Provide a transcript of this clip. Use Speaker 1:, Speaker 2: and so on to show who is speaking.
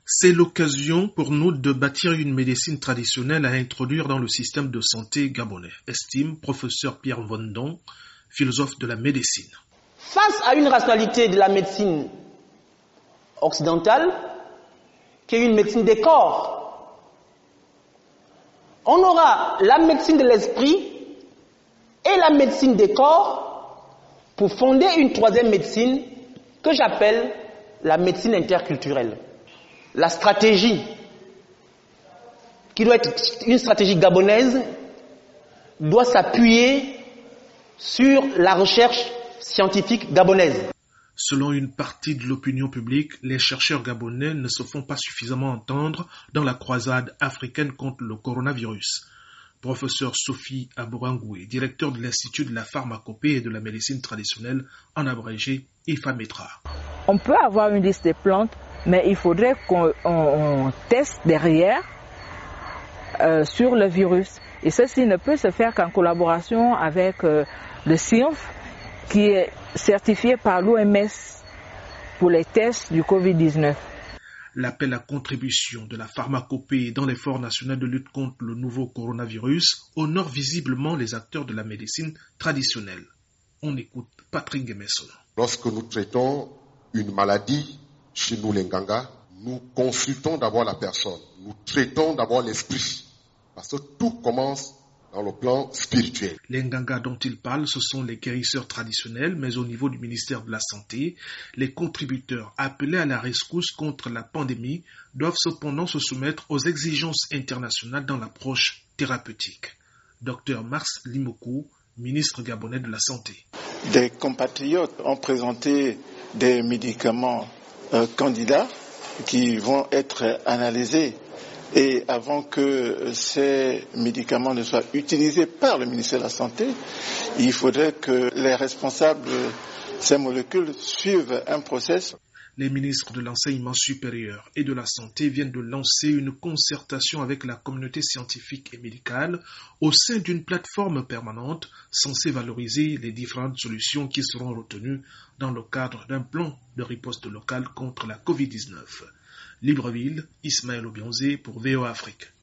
Speaker 1: C'est l'occasion pour nous de bâtir une médecine traditionnelle à introduire dans le système de santé gabonais, estime professeur Pierre Vondon, philosophe de la médecine.
Speaker 2: Face à une rationalité de la médecine occidentale, qui est une médecine des corps, on aura la médecine de l'esprit et la médecine des corps pour fonder une troisième médecine que j'appelle la médecine interculturelle. La stratégie, qui doit être une stratégie gabonaise, doit s'appuyer sur la recherche scientifique gabonaise.
Speaker 1: Selon une partie de l'opinion publique, les chercheurs gabonais ne se font pas suffisamment entendre dans la croisade africaine contre le coronavirus. Professeur Sophie Abourangoué, directeur de l'Institut de la pharmacopée et de la médecine traditionnelle, en abrégé IFAMETRA.
Speaker 3: On peut avoir une liste des plantes, mais il faudrait qu'on teste derrière sur le virus. Et ceci ne peut se faire qu'en collaboration avec le CIRF, qui est certifié par l'OMS pour les tests du Covid-19.
Speaker 1: L'appel à contribution de la pharmacopée dans l'effort national de lutte contre le nouveau coronavirus honore visiblement les acteurs de la médecine traditionnelle. On écoute Patrick Gemesson.
Speaker 4: Lorsque nous traitons une maladie, chez nous les Nganga, nous consultons d'abord la personne, nous traitons d'abord l'esprit, parce que tout commence dans le plan spirituel.
Speaker 1: Les Nganga dont il parle, ce sont les guérisseurs traditionnels, mais au niveau du ministère de la Santé, les contributeurs appelés à la rescousse contre la pandémie doivent cependant se soumettre aux exigences internationales dans l'approche thérapeutique. Dr Mars Limokou, ministre gabonais de la Santé.
Speaker 5: Des compatriotes ont présenté des médicaments candidats qui vont être analysés. Et avant que ces médicaments ne soient utilisés par le ministère de la Santé, il faudrait que les responsables de ces molécules suivent un process.
Speaker 1: Les ministres de l'enseignement supérieur et de la santé viennent de lancer une concertation avec la communauté scientifique et médicale au sein d'une plateforme permanente censée valoriser les différentes solutions qui seront retenues dans le cadre d'un plan de riposte locale contre la Covid-19. Libreville, Ismaël Obionzé pour VOA Afrique.